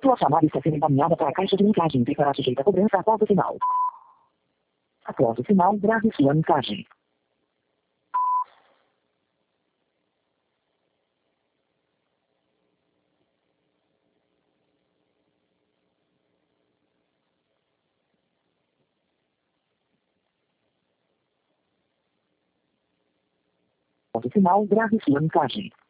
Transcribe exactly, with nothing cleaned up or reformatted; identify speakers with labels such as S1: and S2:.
S1: Sua chamada está sendo encaminhada para a caixa de mensagens e será sujeita a cobrança após o sinal. Após o sinal, grave sua mensagem. Após o sinal, grave sua mensagem.